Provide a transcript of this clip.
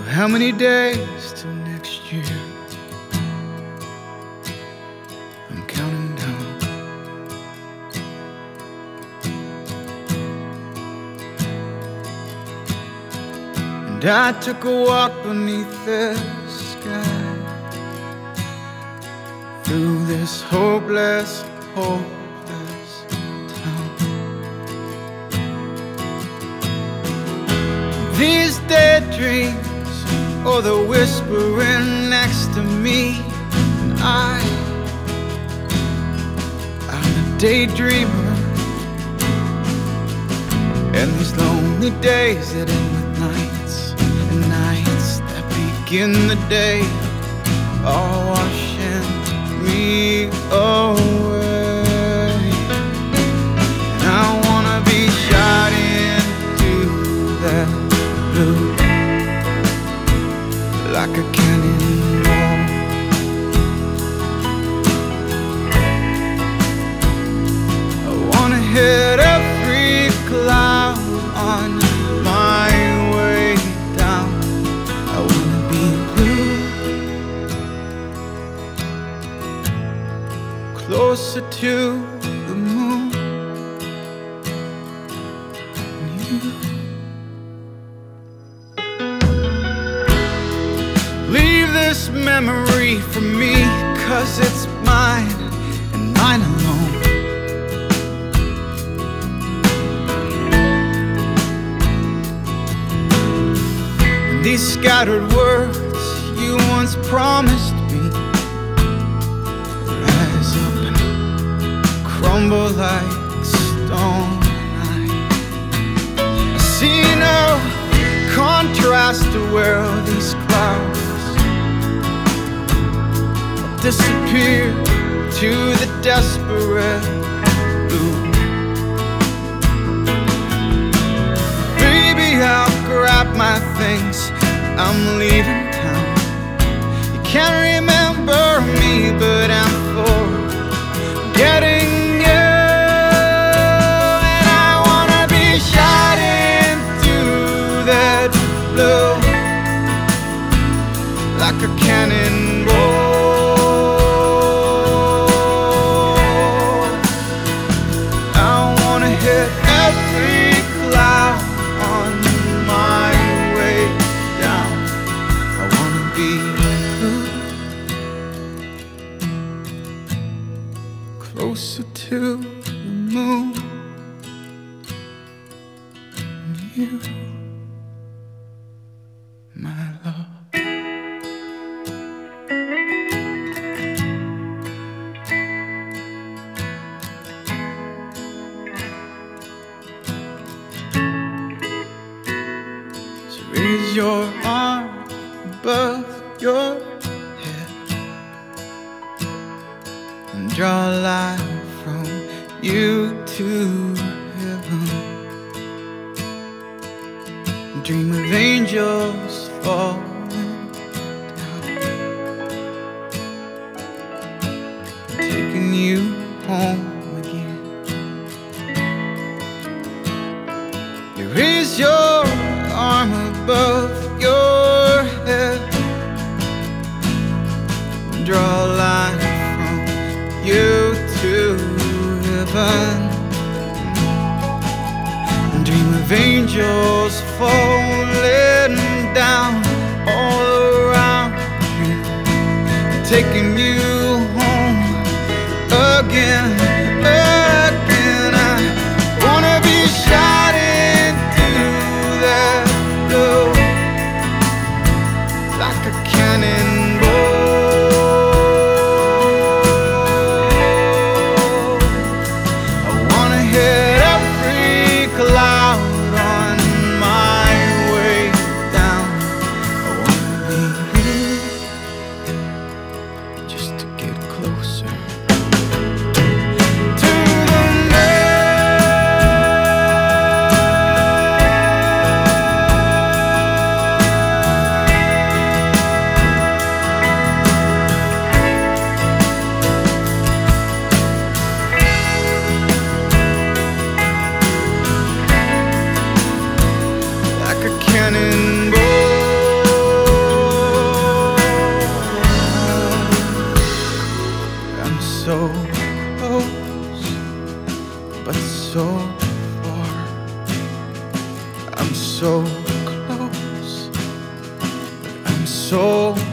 How many days till next year? I'm counting down. And I took a walk beneath the sky, through this hopeless town. These dead dreams, or the whispering next to me, and I'm a daydreamer. And these lonely days that end with nights, and nights that begin the day, are washing me away. And I wanna be shot into that blue, like a cannonball. I wanna hit every cloud on my way down. I wanna be blue, closer to the moon. And you leave this memory for me, 'cause it's mine and mine alone. And these scattered words you once promised me rise up and crumble like stone. I see no contrast to where these clouds disappear to the desperate blue. Baby, I'll grab my things, I'm leaving town. You can't remember me, but I'm forgetting you. And I wanna be shot into that blue, like a cannonball. Hit every cloud on my way down. I wanna be blue, closer to the moon. And you, my love. Raise your arm above your head and draw a line from you to heaven. Dream of angels falling down, taking you home again. You raise your arm above your head, draw a line from you to heaven, and dream of angels falling down all around you, taking you home again. I wanna be shot into that blue, like a cannonball. I wanna hit every cloud on my way down. I wanna be blue, so close, but so far. I'm so close, but I'm so